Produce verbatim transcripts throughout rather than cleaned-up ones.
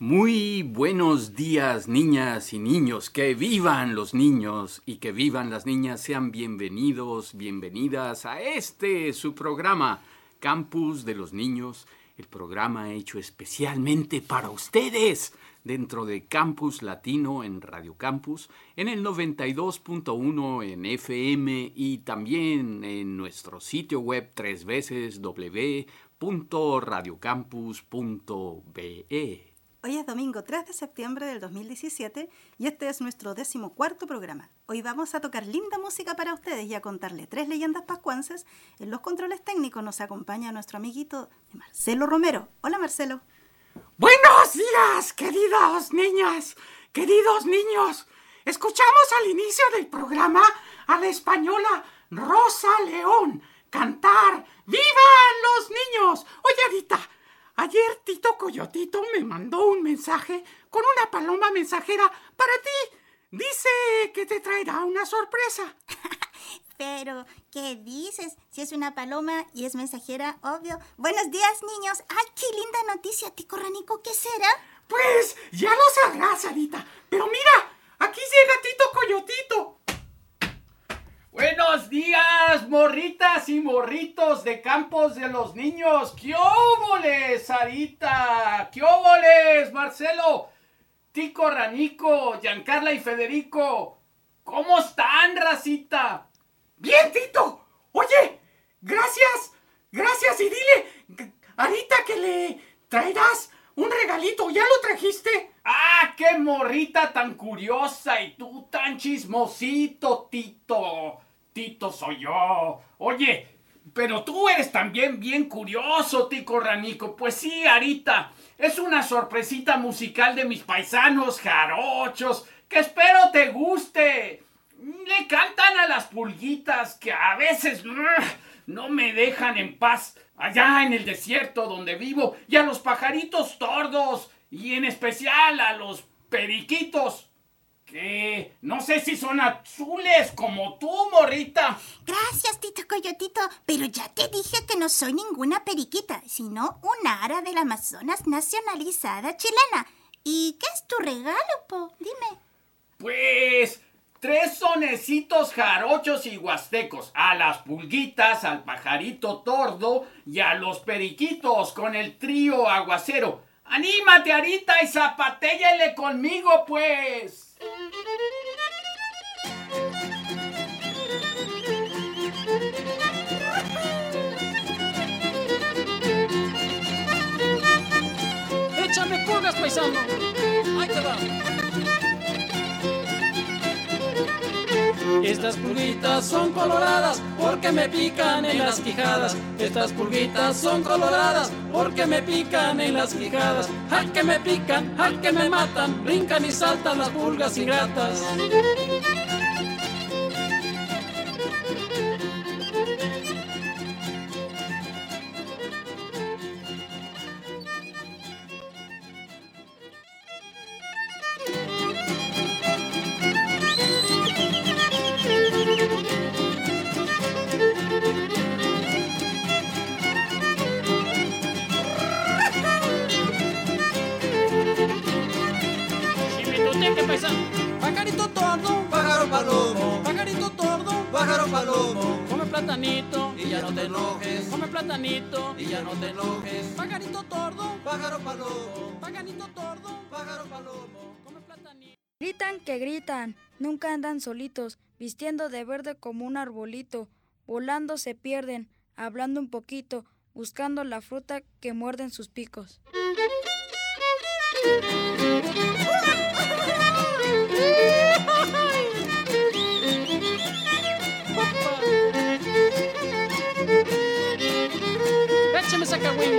Muy buenos días, niñas y niños. Que vivan los niños y que vivan las niñas. Sean bienvenidos, bienvenidas a este, su programa, Campus de los Niños. El programa hecho especialmente para ustedes, dentro de Campus Latino en Radio Campus, en el noventa y dos punto uno en F M y también en nuestro sitio web tres veces w punto radiocampus punto be. Hoy es domingo tres de septiembre del dos mil diecisiete y este es nuestro decimocuarto programa. Hoy vamos a tocar linda música para ustedes y a contarle tres leyendas pascuenses. En los controles técnicos nos acompaña nuestro amiguito Marcelo Romero. Hola, Marcelo. Buenos días, queridas niñas, queridos niños. Escuchamos al inicio del programa a la española Rosa León cantar ¡Vivan los niños! Oye, Adita, ayer Tito Coyotito me mandó un mensaje con una paloma mensajera para ti. Dice que te traerá una sorpresa. Pero, ¿qué dices? Si es una paloma y es mensajera, obvio. Buenos días, niños. ¡Ay, qué linda noticia, Tico Ranico! ¿Qué será? Pues, ya lo sabrás, Adita. Pero mira, aquí llega Tito Coyotito. Buenos días, morritas y morritos de Campos de los Niños. ¿Qué óboles, Sarita? ¿Qué óboles, Marcelo? Tico Ranico, Giancarla y Federico. ¿Cómo están, racita? Bien, Tito. Oye, gracias, gracias. Y dile, Arita, que le traerás un regalito. ¿Ya lo trajiste? ¡Ah, qué morrita tan curiosa! Y tú tan chismosito, Tito. Tito soy yo. Oye, pero tú eres también bien curioso, Tico Ranico. Pues sí, Arita, es una sorpresita musical de mis paisanos jarochos que espero te guste. Le cantan a las pulguitas que a veces no me dejan en paz allá en el desierto donde vivo, y a los pajaritos tordos, y en especial a los periquitos, que no sé si son azules como tú, morrita. Gracias, Tito Coyotito, pero ya te dije que no soy ninguna periquita, sino una ara del Amazonas nacionalizada chilena. ¿Y qué es tu regalo, po? Dime. Pues tres sonecitos jarochos y huastecos, a las pulguitas, al pajarito tordo y a los periquitos con el trío aguacero. ¡Anímate, Arita, y zapatéllale conmigo, pues! ¡Échame pulgas, paisano! ¡Ahí te va! Estas pulguitas son coloradas porque me pican en las quijadas. Estas pulguitas son coloradas porque me pican en las quijadas. ¡Ay, que me pican! ¡Ay, que me matan! Brincan y saltan las pulgas ingratas. Pajarito tordo, pájaro palomo, pajarito tordo, pájaro palomo, come platanito y ya no te enojes, come platanito y ya no te enojes, pajarito tordo, pájaro palomo, pajarito tordo, pájaro palomo, come platanito. Gritan que gritan, nunca andan solitos, vistiendo de verde como un arbolito, volando se pierden, hablando un poquito, buscando la fruta que muerden sus picos. Échame esa cagüín.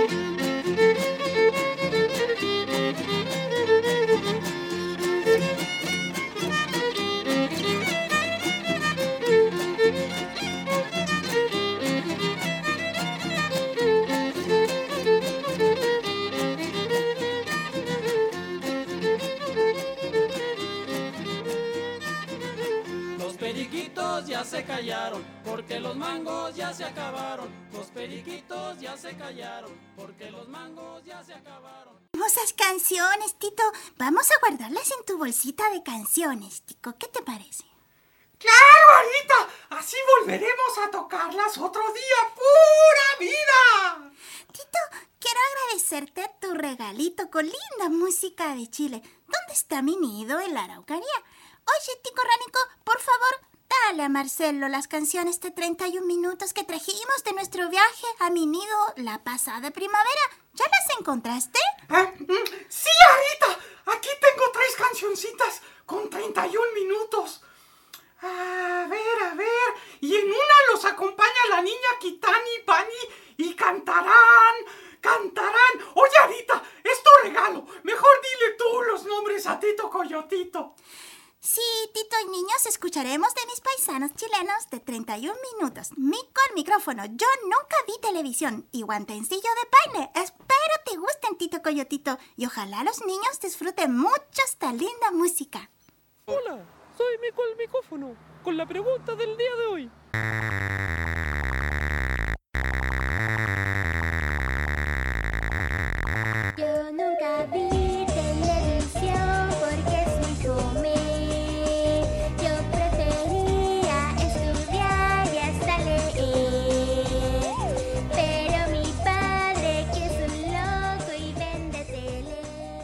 se callaron, porque los mangos ya se acabaron. Los periquitos ya se callaron, porque los mangos ya se acabaron. Hermosas canciones, Tito. Vamos a guardarlas en tu bolsita de canciones, Tico. ¿Qué te parece? ¡Claro, Arita! Así volveremos a tocarlas otro día. ¡Pura vida! Tito, quiero agradecerte tu regalito con linda música de Chile. ¿Dónde está mi nido en la Araucanía? Oye, Tico Ránico, por favor, dale a Marcelo las canciones de treinta y un minutos que trajimos de nuestro viaje a mi nido la pasada primavera. ¿Ya las encontraste? Ah, sí, Arita. Aquí tengo tres cancioncitas con treinta y un minutos. A ver, a ver. Y en una los acompaña la niña Kitani Pani y cantarán, cantarán. Oye, Arita, es tu regalo. Mejor dile tú los nombres a Tito Coyotito. Sí, Tito y niños, escucharemos de mis paisanos chilenos de treinta y un minutos. Mico al micrófono. Yo nunca vi televisión y guantencillo de paine. Espero te gusten, Tito Coyotito. Y ojalá los niños disfruten mucho esta linda música. Hola, soy Mico al micrófono, con la pregunta del día de hoy. Yo nunca vi televisión porque es muy fome. Yo prefería estudiar y hasta leer. Pero mi padre, que es un loco y vende tele.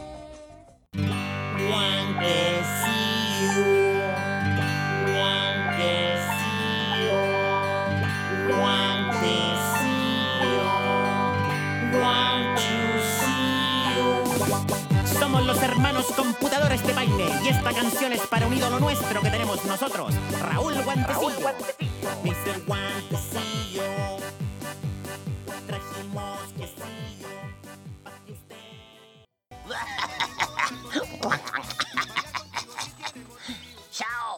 Somos los hermanos computadores de Paine y esta canción es para un ídolo nuestro que tenemos nosotros, Raúl Guantecillo. mister Guantecillo, trajimos quesillo para que usted... ¡Chao!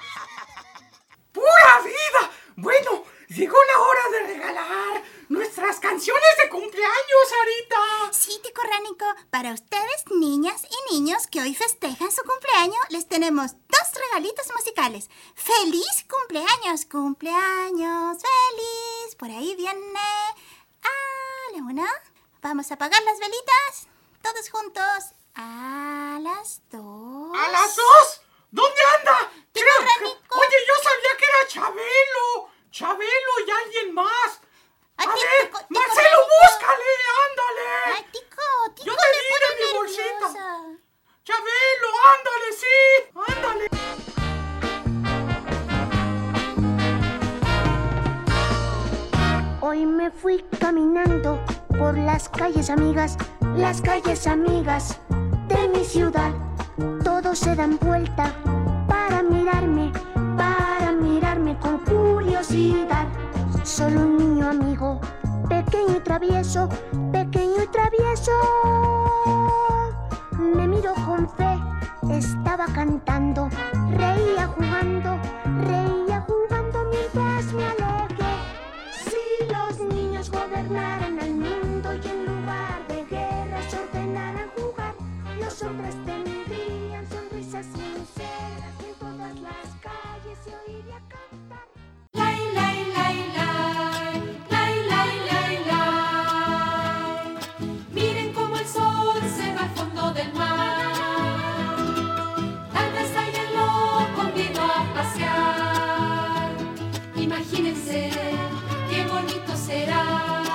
¡Pura vida! Bueno, llegó la hora de regalar nuestras canciones de cumpleaños, Arita. Sí, Tico Ránico, para ustedes, niñas y niños que hoy festejan su cumpleaños, les tenemos dos regalitos musicales. ¡Feliz cumpleaños! ¡Cumpleaños feliz! Por ahí viene a la una. Vamos a apagar las velitas, todos juntos. A las dos. ¿A las dos? ¿Dónde anda? Tico Creo que- Ránico. Oye, yo sabía que era Chabelo. Chabelo y alguien más. Ay, A Tico, ver, Tico Marcelo, Ránico. búscale, ándale. Ay, Tico, Tico, Yo te me di pone de mi bolsita. nerviosa. Chabelo, ándale, sí. Ándale. Hoy me fui caminando por las calles amigas, las calles amigas de mi ciudad. Todos se dan vuelta para mirarme, para mirarme con curiosidad. Solo un niño amigo, pequeño y travieso, pequeño y travieso, me miró con fe, estaba cantando, reía jugando, reía jugando mientras me alejé. Si los niños gobernaran el mundo y en lugar de guerras ordenaran jugar, los hombres tendrían sonrisas sinceras y en todas las calles se oiría cantar. Lai, lai, lai, lai, lai, lai, lai, lai. Miren cómo el sol se va al fondo del mar. Tal vez alguien lo convido a pasear. Imagínense qué bonito será.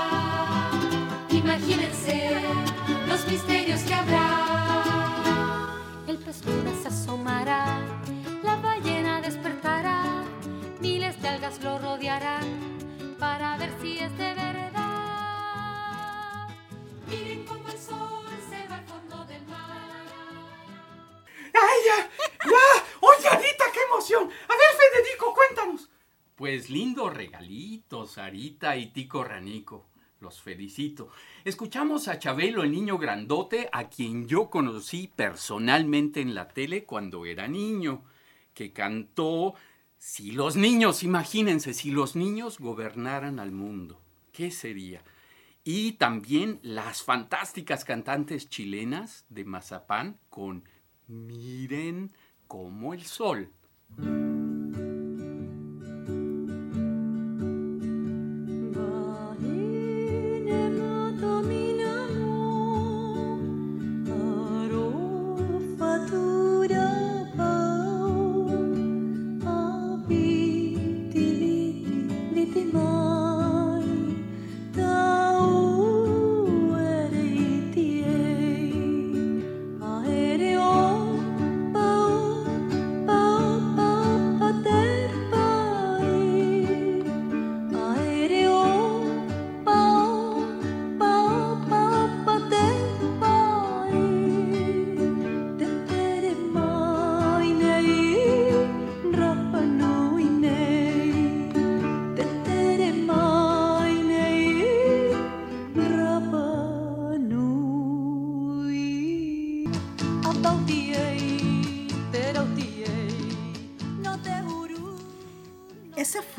Imagínense los misterios que habrá. El pez luna se asomará, la ballena despertará, miles de algas lo rodearán para ver si es de verdad. Miren cómo el sol se va al fondo del mar. ¡Ay, ya! ¡Ya! ¡Oye, Arita, qué emoción! A ver, Federico, cuéntanos. Pues lindos regalitos, Arita y Tico Ránico. Los felicito. Escuchamos a Chabelo, el niño grandote, a quien yo conocí personalmente en la tele cuando era niño, que cantó Si los niños, imagínense, si los niños gobernaran al mundo, ¿qué sería? Y también las fantásticas cantantes chilenas de Mazapán con Miren como el sol.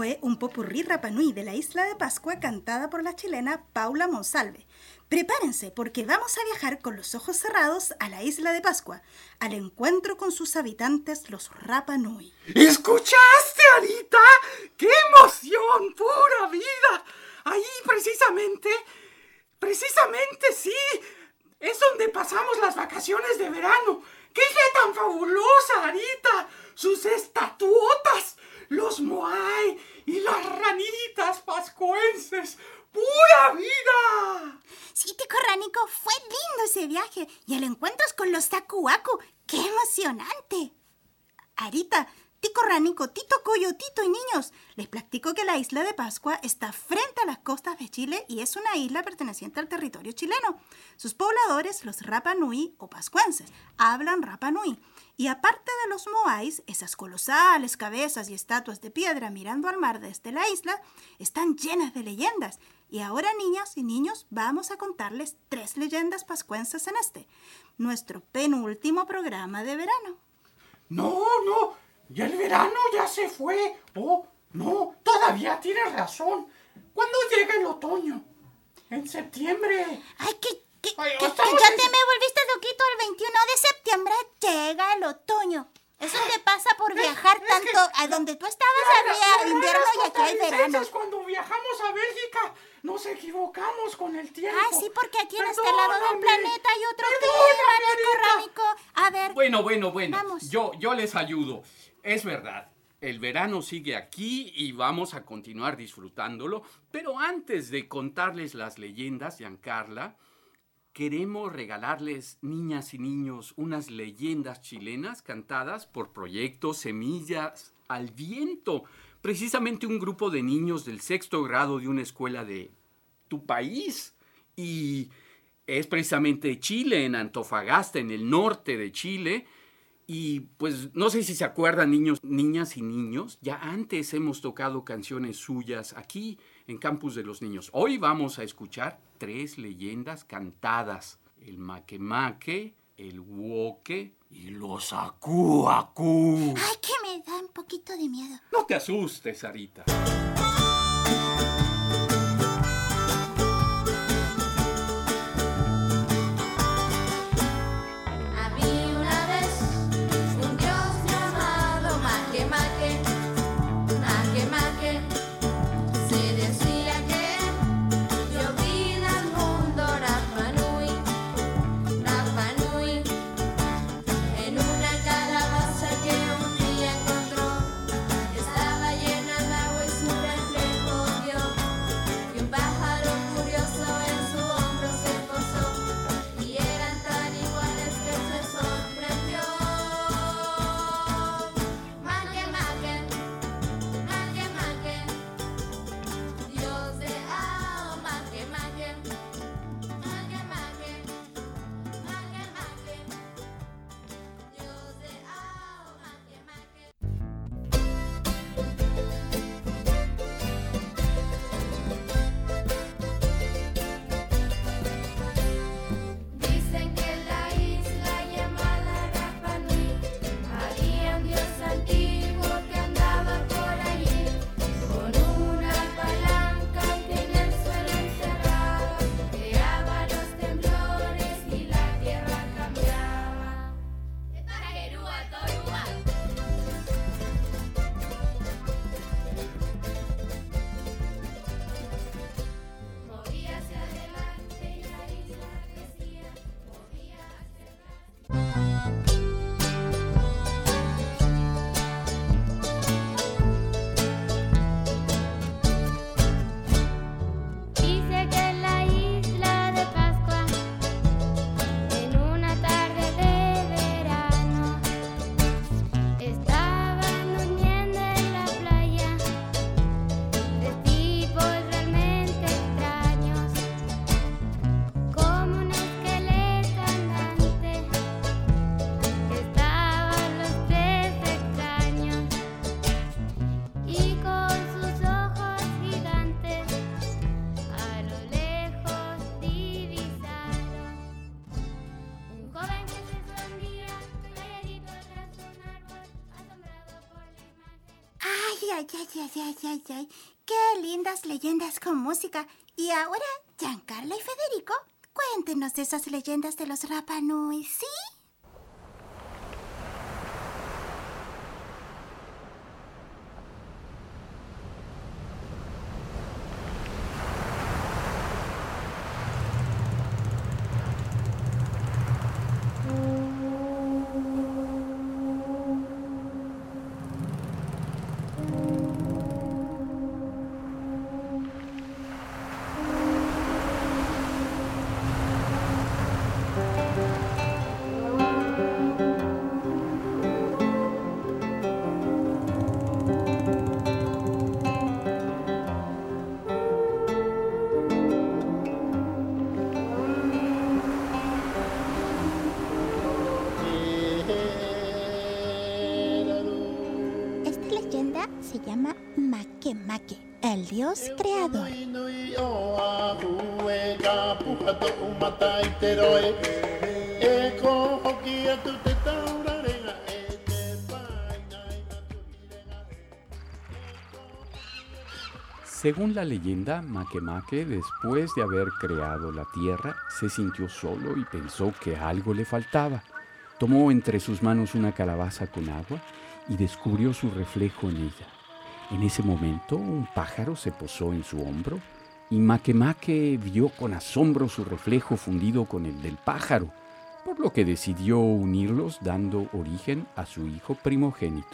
fue un popurrí Rapanui de la isla de Pascua cantada por la chilena Paula Monsalve. Prepárense porque vamos a viajar con los ojos cerrados a la isla de Pascua, al encuentro con sus habitantes, los Rapanui. ¿Escuchaste, Arita? ¡Qué emoción! ¡Pura vida! Ahí precisamente, precisamente sí, es donde pasamos las vacaciones de verano. ¡Qué isla tan fabulosa, Arita! Sus estatuotas, los moai y las ranitas pascuenses. ¡Pura vida! Sí, Tico Ránico, fue lindo ese viaje. Y el encuentro con los Tacuacu. ¡Qué emocionante! Arita, Tico Ránico, Tito Coyo, Tito y niños, les platico que la isla de Pascua está frente a las costas de Chile y es una isla perteneciente al territorio chileno. Sus pobladores, los Rapanui o pascuenses, hablan Rapanui. Y aparte de los moais, esas colosales cabezas y estatuas de piedra mirando al mar desde la isla, están llenas de leyendas. Y ahora, niñas y niños, vamos a contarles tres leyendas pascuenses en este, nuestro penúltimo programa de verano. No, no, ya el verano ya se fue. Oh, no, todavía tienes razón. ¿Cuándo llega el otoño? En septiembre. Ay, que, que, Ay, que, que estamos ya en- te me volviste loquito. El veintiuno de septiembre llega el otoño. Eso te pasa por viajar es tanto que- a donde tú estabas Las- había las invierno raras y aquí hay verano. costarricenses, cuando viajamos a Bélgica, nos equivocamos con el tiempo. Ah, sí, porque aquí en este lado del Perdóname. planeta hay otro Perdóname, clima, Tico Ránico. A ver, Bueno, bueno, bueno. Vamos. Yo, yo les ayudo. Es verdad. El verano sigue aquí y vamos a continuar disfrutándolo. Pero antes de contarles las leyendas, Giancarla, queremos regalarles, niñas y niños, unas leyendas chilenas cantadas por Proyecto Semillas al Viento. Precisamente un grupo de niños del sexto grado de una escuela de tu país. Y es precisamente Chile, en Antofagasta, en el norte de Chile. Y pues no sé si se acuerdan, niños, niñas y niños, ya antes hemos tocado canciones suyas aquí en Campus de los Niños. Hoy vamos a escuchar tres leyendas cantadas: el maquemaque, el huoque y los acuacú. ay, que me da un poquito de miedo. No te asustes, Sarita. Había una vez un dios llamado Maque Maque, Maque Maque. Se decía que dio vida al mundo Rapa Nui, Rapa Nui. En una calabaza que un día encontró, estaba llena de agua y su Ay, ay, ay, ay, ay, ay. Qué lindas leyendas con música. Y ahora, Giancarlo y Federico, cuéntenos esas leyendas de los Rapa Nui, ¿sí? Se llama Makemake, el dios creador. Según la leyenda, Makemake, después de haber creado la tierra, se sintió solo y pensó que algo le faltaba. Tomó entre sus manos una calabaza con agua y descubrió su reflejo en ella. En ese momento, un pájaro se posó en su hombro y Makemake vio con asombro su reflejo fundido con el del pájaro, por lo que decidió unirlos, dando origen a su hijo primogénito.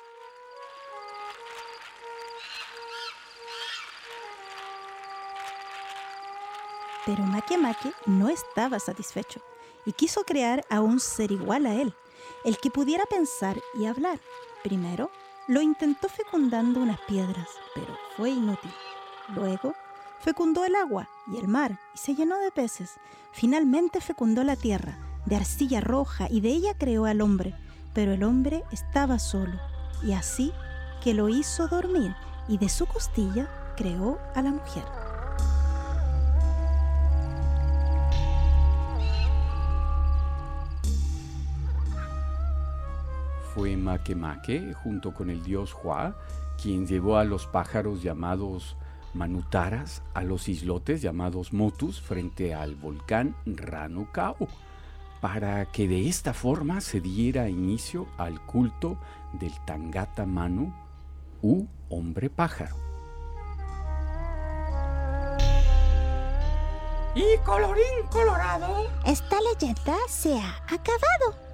Pero Makemake no estaba satisfecho y quiso crear a un ser igual a él, el que pudiera pensar y hablar. Primero, lo intentó fecundando unas piedras, pero fue inútil. Luego, fecundó el agua y el mar y se llenó de peces. Finalmente fecundó la tierra, de arcilla roja, y de ella creó al hombre. Pero el hombre estaba solo, y así que lo hizo dormir, y de su costilla creó a la mujer. Fue Makemake, junto con el dios Hua, quien llevó a los pájaros llamados manutaras a los islotes llamados motus frente al volcán Ranukau, para que de esta forma se diera inicio al culto del Tangata Manu, u hombre pájaro. Y colorín colorado, esta leyenda se ha acabado.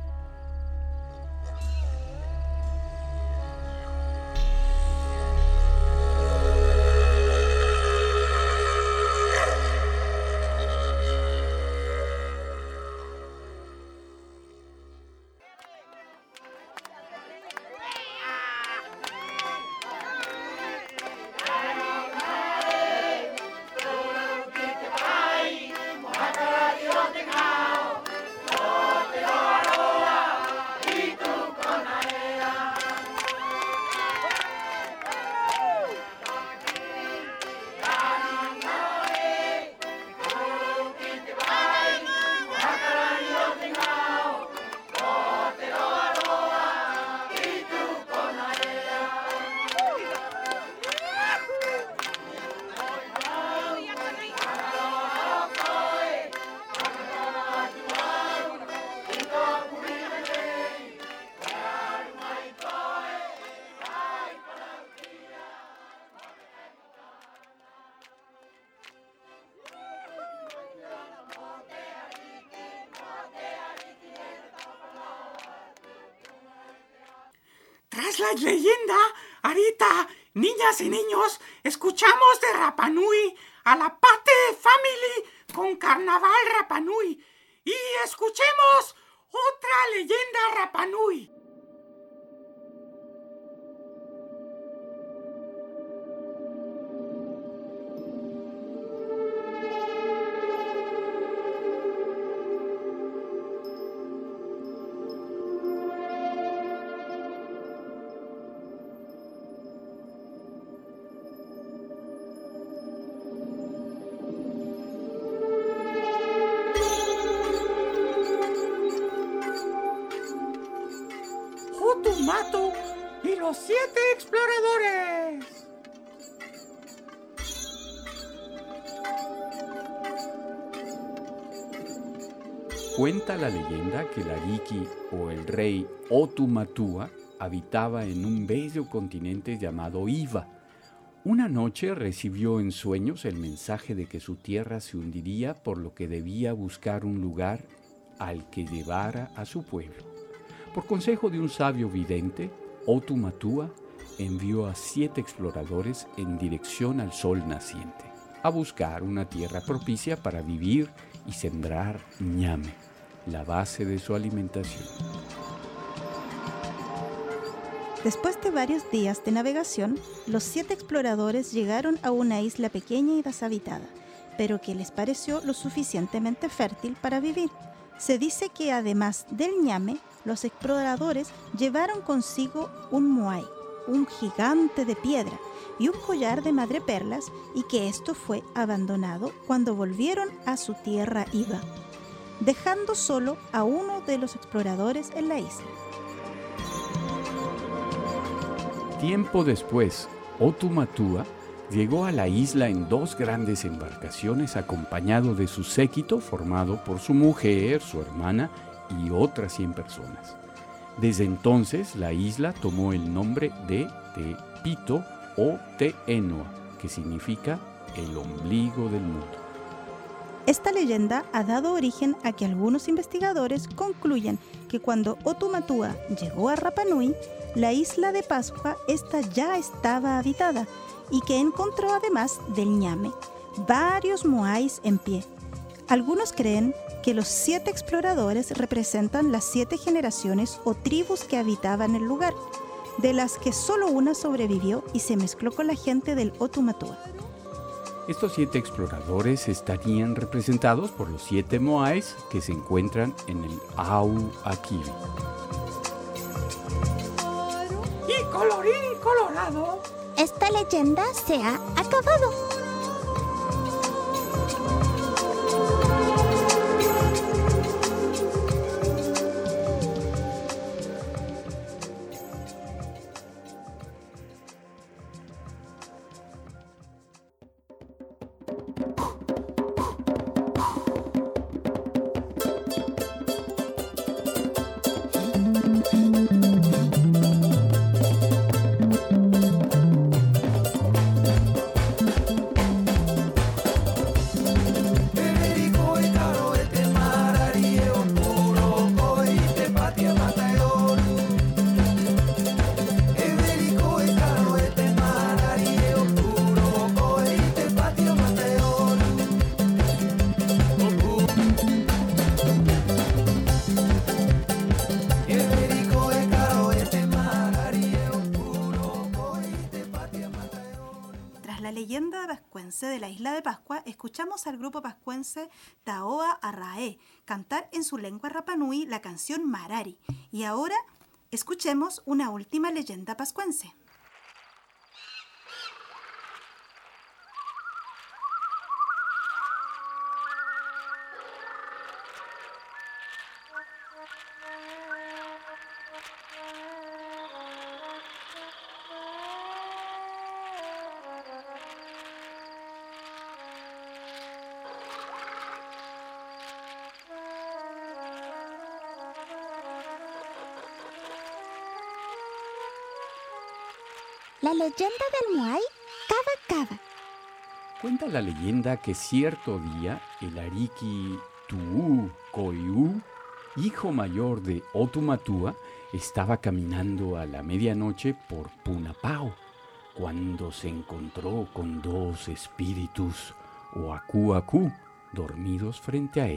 Tras la leyenda, ahorita, niñas y niños, escuchamos de Rapa Nui a la Pate Family con Carnaval Rapa Nui. Y escuchemos otra leyenda Rapa Nui. Mato y los siete exploradores. Cuenta la leyenda que el Ariki o el rey Otumatua habitaba en un bello continente llamado Iva. Una noche recibió en sueños el mensaje de que su tierra se hundiría, por lo que debía buscar un lugar al que llevara a su pueblo. Por consejo de un sabio vidente, Otumatua envió a siete exploradores en dirección al sol naciente, a buscar una tierra propicia para vivir y sembrar ñame, la base de su alimentación. Después de varios días de navegación, los siete exploradores llegaron a una isla pequeña y deshabitada, pero que les pareció lo suficientemente fértil para vivir. Se dice que además del ñame, los exploradores llevaron consigo un moai, un gigante de piedra, y un collar de madreperlas, y que esto fue abandonado cuando volvieron a su tierra Iva, dejando solo a uno de los exploradores en la isla. Tiempo después, Otumatua llegó a la isla en dos grandes embarcaciones acompañado de su séquito formado por su mujer, su hermana y otras cien personas. Desde entonces, la isla tomó el nombre de Tepito o Te-Enoa, que significa el ombligo del mundo. Esta leyenda ha dado origen a que algunos investigadores concluyan que cuando Otumatua llegó a Rapa Nui, la isla de Pascua esta ya estaba habitada y que encontró además del ñame varios moais en pie. Algunos creen que los siete exploradores representan las siete generaciones o tribus que habitaban el lugar, de las que solo una sobrevivió y se mezcló con la gente del Otumatua. Estos siete exploradores estarían representados por los siete moais que se encuentran en el Au Akivi. Y colorín colorado, esta leyenda se ha acabado. De la isla de Pascua, escuchamos al grupo pascuense Taoa Arrae cantar en su lengua Rapa Nui la canción Marari. Y ahora escuchemos una última leyenda pascuense. La leyenda del moai Kaba Kaba. Cuenta la leyenda que cierto día el Ariki Tuu Koiu, hijo mayor de Otumatua, estaba caminando a la medianoche por Punapao, cuando se encontró con dos espíritus o Aku Aku dormidos frente a él.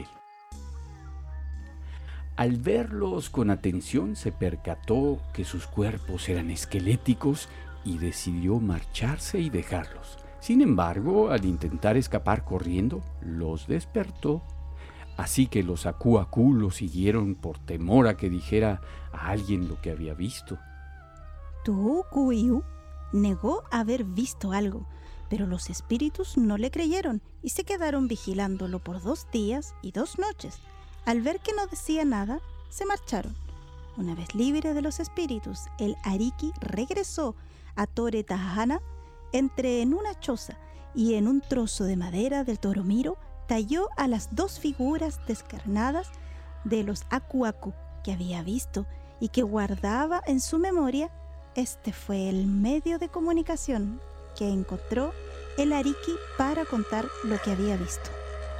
Al verlos con atención se percató que sus cuerpos eran esqueléticos y decidió marcharse y dejarlos. Sin embargo, al intentar escapar corriendo, los despertó. Así que los Aku Aku lo siguieron por temor a que dijera a alguien lo que había visto. Tuu Kuiu negó haber visto algo, pero los espíritus no le creyeron y se quedaron vigilándolo por dos días y dos noches. Al ver que no decía nada, se marcharon. Una vez libre de los espíritus, el Ariki regresó a Tore Tahana, entre en una choza y en un trozo de madera del Toromiro talló a las dos figuras descarnadas de los Aku Aku que había visto y que guardaba en su memoria. Este fue el medio de comunicación que encontró el Ariki para contar lo que había visto.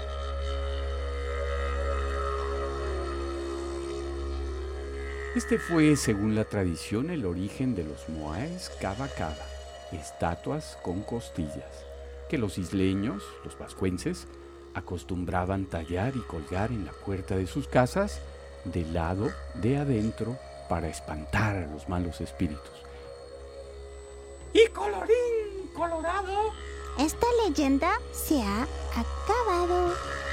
Este fue, según la tradición, el origen de los moaes Kaba Kaba, estatuas con costillas, que los isleños, los vascuences, acostumbraban tallar y colgar en la puerta de sus casas, del lado de adentro, para espantar a los malos espíritus. Y colorín colorado, esta leyenda se ha acabado.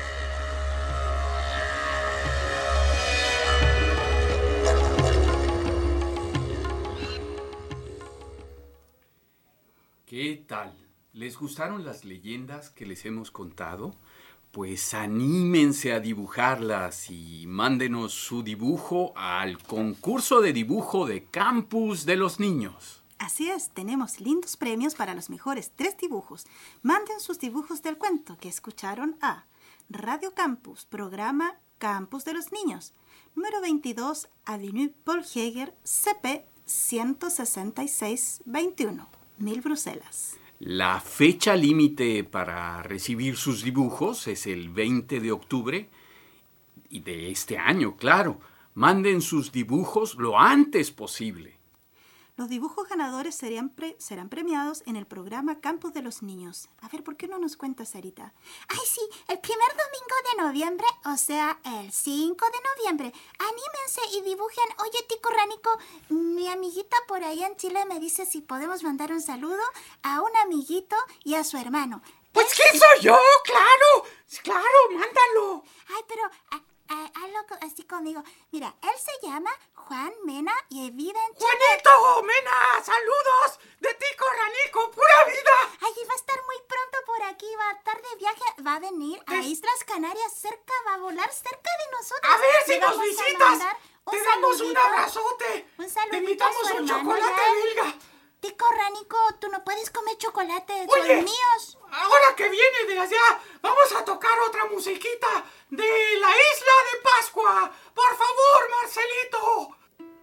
¿Qué tal? ¿Les gustaron las leyendas que les hemos contado? Pues anímense a dibujarlas y mándenos su dibujo al concurso de dibujo de Campus de los Niños. Así es, tenemos lindos premios para los mejores tres dibujos. Manden sus dibujos del cuento que escucharon a Radio Campus, programa Campus de los Niños, número veintidós, Avenue Paul Heger, C P ciento sesenta y seis veintiuno, Mil Bruselas. La fecha límite para recibir sus dibujos es el veinte de octubre y de este año, claro. Manden sus dibujos lo antes posible. Los dibujos ganadores serían pre- serán premiados en el programa Campus de los Niños. A ver, ¿por qué no nos cuentas, Sarita? Ay, sí, el primer domingo de noviembre, o sea, el cinco de noviembre. Anímense y dibujen. Oye, Tico Ránico, mi amiguita por ahí en Chile me dice si podemos mandar un saludo a un amiguito y a su hermano. Pues, ¿quién soy yo? ¡Claro! ¡Claro, mándalo! Ay, pero a, a, hazlo co- así conmigo. Mira, él se llama Juan Mena y vive en Chile. ¡Juanito Mena! ¡Saludos! ¡De Tico Ránico! ¡Pura vida! Ay, va a estar muy pronto por aquí, va a estar de viaje, va a venir a Islas Canarias cerca, va a volar cerca de nosotros. A ver si Le nos vamos a visitas. mandar Te damos un saludito. abrazote. Un saludito Te invitamos a su un hermano, chocolate ¿ya? belga. Tico Ránico, tú no puedes comer chocolate, Oye, son míos. ahora que viene de allá, vamos a tocar otra musiquita de la Isla de Pascua. Por favor, Marcelito.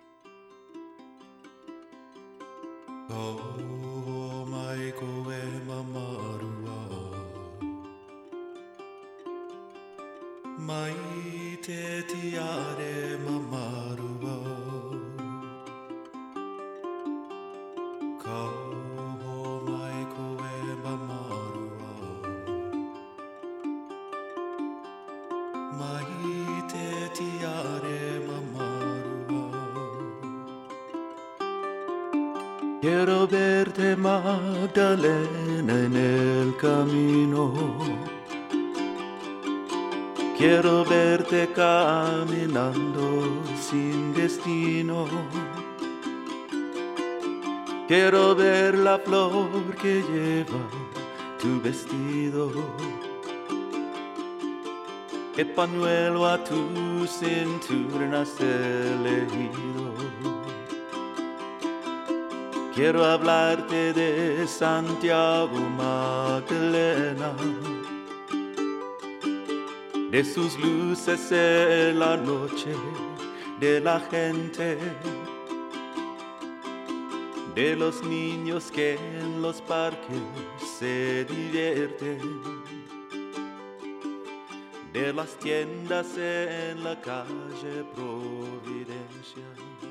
Oh, mai koe mamarua Mai te tiare mamarua Kau mai koe mamarua Mai te tiare mamarua Quiero verte, Magdalena, en el camino. Quiero verte caminando sin destino. Quiero ver la flor que lleva tu vestido. El pañuelo a tu cintura nace elegido. Quiero hablarte de Santiago Magdalena, de sus luces en la noche, de la gente, de los niños que en los parques se divierten, de las tiendas en la calle Providencia.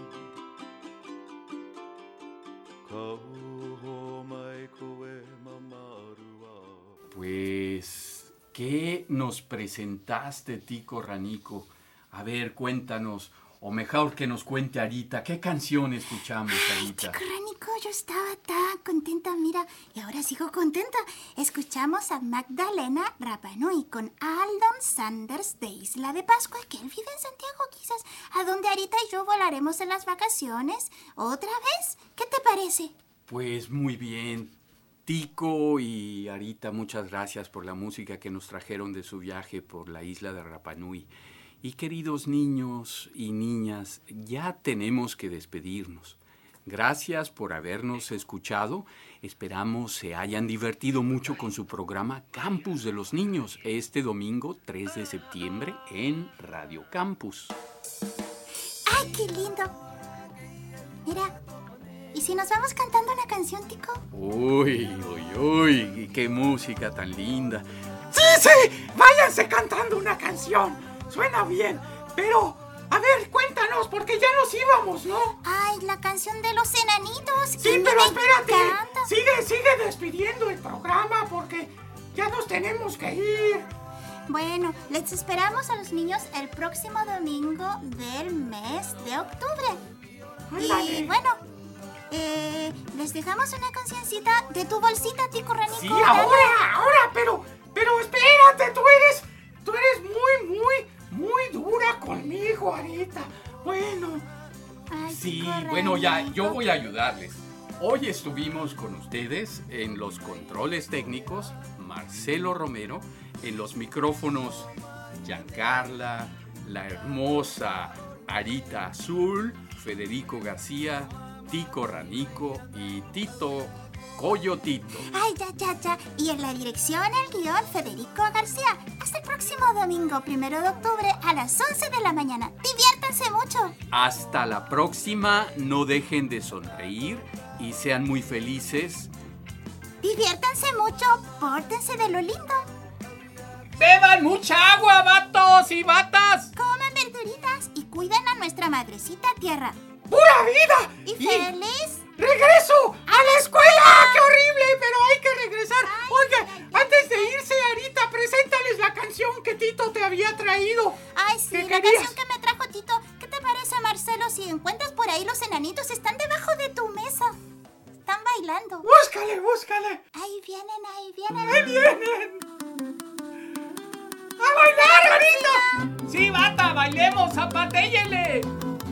Pues, ¿qué nos presentaste, Tico Ránico? A ver, cuéntanos, o mejor que nos cuente Arita, ¿qué canción escuchamos, Arita? Tico Ránico, yo estaba tan contenta, mira, y ahora sigo contenta. Escuchamos a Magdalena Rapanui con Aldon Sanders de Isla de Pascua, que él vive en Santiago, quizás, a donde Arita y yo volaremos en las vacaciones. ¿Otra vez? ¿Qué te parece? Pues muy bien. Tico y Arita, muchas gracias por la música que nos trajeron de su viaje por la isla de Rapa Nui. Y queridos niños y niñas, ya tenemos que despedirnos. Gracias por habernos escuchado. Esperamos se hayan divertido mucho con su programa Campus de los Niños este domingo tres de septiembre en Radio Campus. ¡Ay, qué lindo! Mira, ¿y si nos vamos cantando una canción, Tico? Uy, uy, uy, qué música tan linda. ¡Sí, sí! ¡Váyanse cantando una canción! Suena bien, pero... A ver, cuéntanos, porque ya nos íbamos, ¿no? Ay, la canción de los enanitos. Sí, pero espérate. Encanta. Sigue, sigue despidiendo el programa porque ya nos tenemos que ir. Bueno, les esperamos a los niños el próximo domingo del mes de octubre. Ándale. Y bueno, eh, les dejamos una cancioncita de tu bolsita, Tico Ranico. Sí, ahora, ahora, pero, pero espérate, tú eres, tú eres muy, muy... Muy dura conmigo, Arita. Bueno. Ay, sí, bueno, ya, yo voy a ayudarles. Hoy estuvimos con ustedes en los controles técnicos, Marcelo Romero, en los micrófonos, Giancarla, la hermosa Arita Azul, Federico García, Tico Ranico y Tito Coyotito. Ay, ya, ya, ya. Y en la dirección, el guión, Federico García. Hasta el próximo domingo, primero de octubre, a las once de la mañana. ¡Diviértanse mucho! Hasta la próxima. No dejen de sonreír y sean muy felices. Diviértanse mucho. Pórtense de lo lindo. ¡Beban mucha agua, vatos y batas! Coman verduritas y cuiden a nuestra madrecita tierra. ¡Pura vida! ¿Y, y feliz? ¡Regreso a la escuela! ¡Qué horrible! Pero hay que regresar. Oye, antes de irse, Arita, preséntales la canción que Tito te había traído. Ay, sí, la querías? canción que me trajo Tito. ¿Qué te parece, Marcelo, si encuentras por ahí los enanitos? Están debajo de tu mesa. Están bailando. ¡Búscale, búscale! Ahí vienen, ahí vienen. ¡Ahí vienen! ¡A bailar, Arita! ¡Sí, bata! ¡Bailemos! ¡Zapatéllele!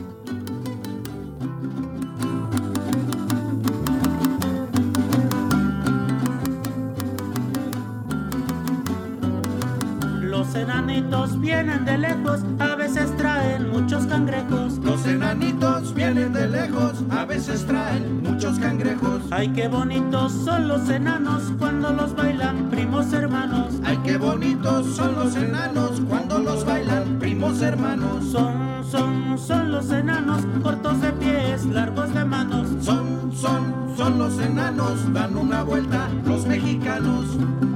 Los enanitos vienen de lejos, a veces traen muchos cangrejos. Los enanitos vienen de lejos, a veces traen muchos cangrejos. Ay, qué bonitos son los enanos cuando los bailan primos hermanos. Ay, qué bonitos son los enanos cuando los bailan primos hermanos. Son, son, son los enanos, cortos de pies, largos de manos. Son, son, son los enanos, dan una vuelta los mexicanos.